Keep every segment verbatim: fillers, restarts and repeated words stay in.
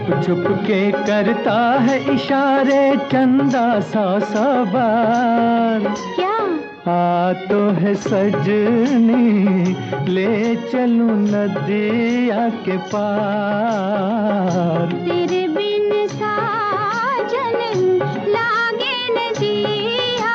छुप छुप के करता है इशारे चंदा सौ सौ बार। क्या? आ तो है सजनी ले चलूं नदिया के पार। तेरे बिन साजन लागे न जिया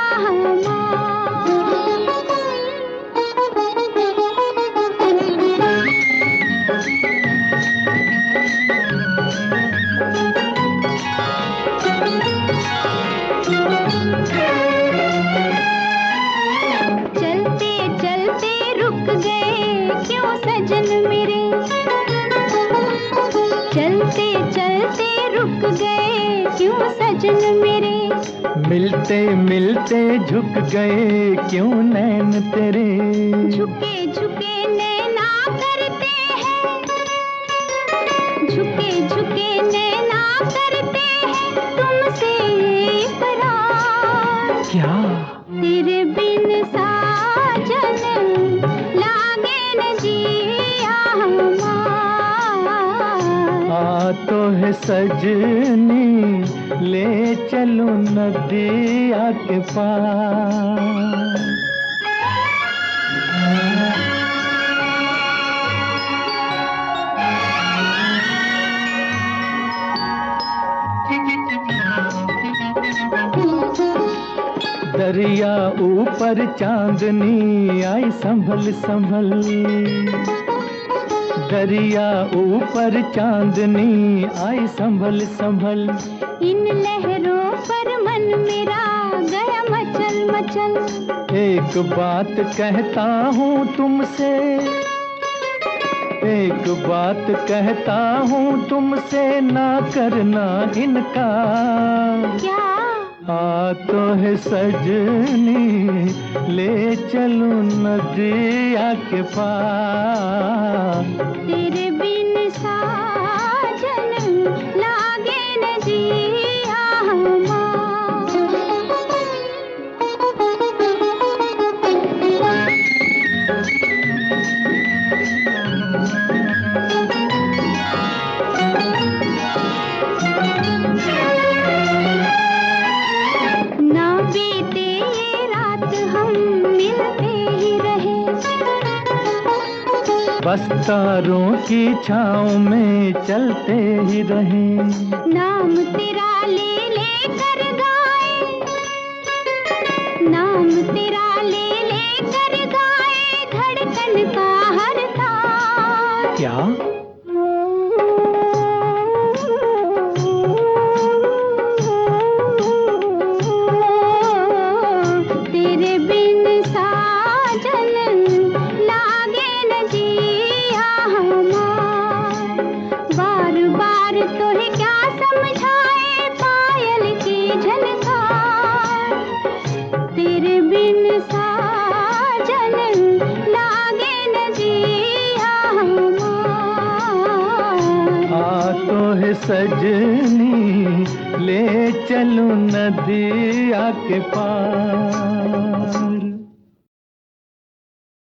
चलते चलते रुक गए क्यों सजन मेरे, चलते चलते रुक गए क्यों सजन मेरे। मिलते मिलते झुक गए क्यों नैन तेरे। झुके झुके नैना करते हैं, झुके झुके नैना करते हैं तुमसे इकरार। क्या? तेरे बिन साजन लागे न जिया हमार। आ तो है सजनी ले चलूं नदिया के पार। दरिया ऊपर चांदनी आई संभल संभल। दरिया ऊपर चांदनी आई संभल संभल। इन लहरों पर मन मेरा गया मचल मचल। एक बात कहता हूँ तुमसे, एक बात कहता हूँ तुमसे ना करना इनकार। क्या? आ तो है सजनी ले चलूं नदिया के पार। तेरे बिन साजन लागे न जिया हमार। ना बीते ये रात हम मिलते ही रहे, बस तारों की छाँव में चलते ही रहे। नाम तेरा ले ले कर गाए, नाम तेरा ले ले कर गाए धड़कन का हर तार। क्या? तेरे बिन साजन लागे न जिया हमार। बार बार तोहे क्या समझाए पायल की झनकार। तेरे बिन साजन लागे न जिया हमार। आ तो है सजनी ले चलूं नदिया के पार।